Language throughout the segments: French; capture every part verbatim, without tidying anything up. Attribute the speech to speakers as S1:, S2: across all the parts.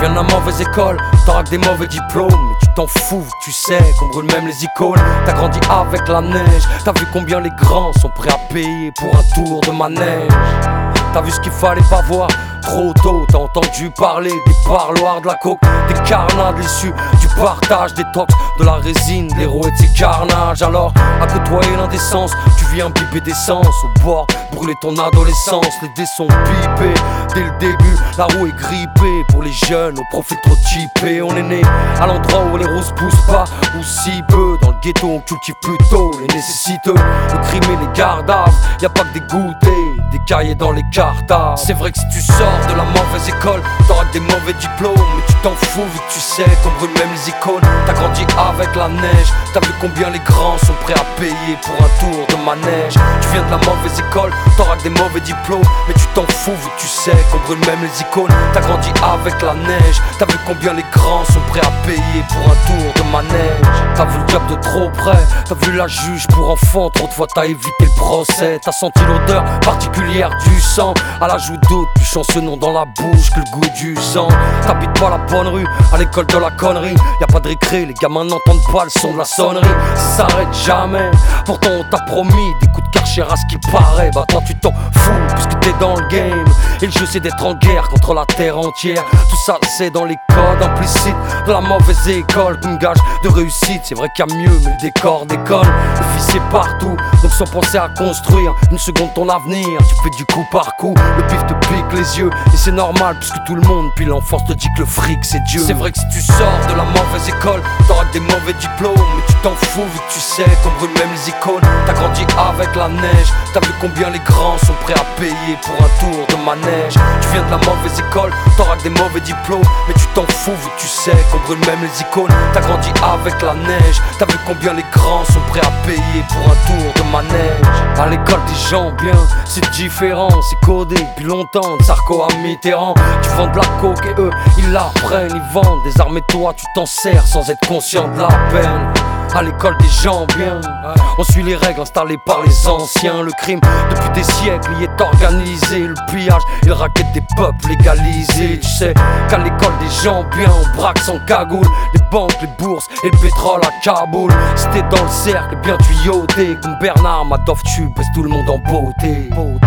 S1: viens de la mauvaise école, t'auras que des mauvais diplômes, mais tu t'en fous, tu sais qu'on brûle même les icônes. T'as grandi avec la neige, t'as vu combien les grands sont prêts à payer pour un tour de manège. T'as vu ce qu'il fallait pas voir trop tôt, t'as entendu parler des parloirs, de la coke, des carnades, l'issue du partage, des tox, de la résine, de l'héros et de ses carnages. Alors, à côtoyer l'indécence, tu viens biper d'essence au bord, brûler ton adolescence. Les dés sont pipés dès le début, la roue est grippée pour les jeunes, au profil trop typé. On est né à l'endroit où les roses poussent pas, ou si peu. Dans le ghetto on cultive plutôt les nécessiteux, le crime et les gardaves. Y'a pas que des goûters, des cahiers dans les cartables. C'est vrai que si tu sors de la mauvaise école, t'auras que des mauvais diplômes, mais tu t'en fous vu que tu sais qu'on brûle même les icônes. T'as grandi avec la neige, t'as vu combien les grands sont prêts à payer pour un tour de manège. Tu viens de la mauvaise école, t'auras que des mauvais diplômes, mais tu t'en fous vu que tu sais qu'on brûle même les icônes. T'as grandi avec la neige, t'as vu combien les grands sont prêts à payer pour un tour de manège. T'as vu le diable de trop près, t'as vu la juge pour enfants, trop de fois t'as évité le procès. T'as senti l'odeur particulière du sang, à la joue d'autres, plus chanceux non dans la bouche que le goût du sang. T'habites pas la bonne rue, à l'école de la connerie. Y'a pas de récré, les gamins n'entendent pas le son de la sonnerie. Ça s'arrête jamais, pourtant on t'a promis des coups de karcher à ce qui paraît. Bah toi tu t'en fous, puisque t'es dans le game. Et le jeu c'est d'être en guerre contre la terre entière. Tout ça c'est dans les codes implicites de la mauvaise école, comme gage de réussite. C'est vrai qu'il y a mieux, mais le décor déconne. Le fils est partout, donc sans penser à construire une seconde ton avenir, tu fais du coup par coup. Le pif te pique les yeux, et c'est normal puisque tout le monde puis l'enfance te dit que le fric c'est Dieu. C'est vrai que si tu sors de la mauvaise école, t'auras que des mauvais diplômes, mais tu t'en fous vu que tu sais qu'on brûle même les icônes. T'as grandi avec la neige, t'as vu combien les grands sont prêts à payer pour un tour de manège. Tu viens de la mauvaise école, t'auras que des mauvais diplômes, mais tu t'en fous vu que tu sais qu'on brûle même les icônes. T'as grandi avec la neige, t'as vu combien les grands sont prêts à payer pour un tour de manège. À l'école des gens bien, c'est différent, c'est codé depuis longtemps, de Sarko à Mitterrand. Tu vends de la coke et eux, ils la prennent, ils vendent des armes et toi tu t'en sers sans être conscient de la peine. À l'école des gens bien, on suit les règles installées par les anciens. Le crime depuis des siècles y est organisé, le pillage et le racket des peuples légalisés. Tu sais qu'à l'école des gens bien, on braque sans cagoule les banques, les bourses et le pétrole à Kaboul. Si t'es dans le cercle, bien tuyauté comme Bernard Madoff, tu baisses tout le monde en beauté. Beauté, beauté.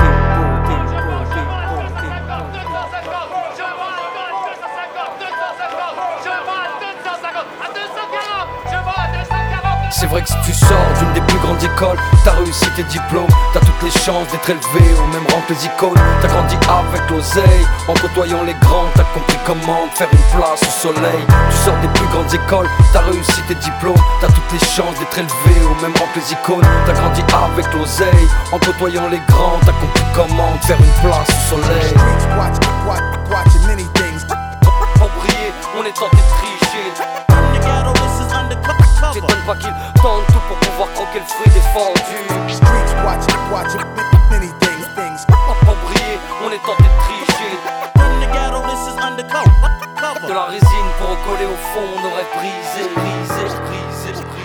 S1: C'est vrai que si tu sors d'une des plus grandes écoles, t'as réussi tes diplômes, t'as toutes les chances d'être élevé au même rang que les icônes. T'as grandi avec l'oseille, en côtoyant les grands, t'as compris comment faire une place au soleil. Tu sors des plus grandes écoles, t'as réussi tes diplômes, t'as toutes les chances d'être élevé au même rang que les icônes. T'as grandi avec l'oseille, en côtoyant les grands, t'as compris comment faire une place au soleil. Pour briller, on est tenté de tricher. T'étonnes pas qu'ils tentent tout pour pouvoir croquer le fruit défendu. Pour briller, on est tenté de tricher. De la résine pour recoller au fond, on aurait brisé, brisé, brisé, brisé.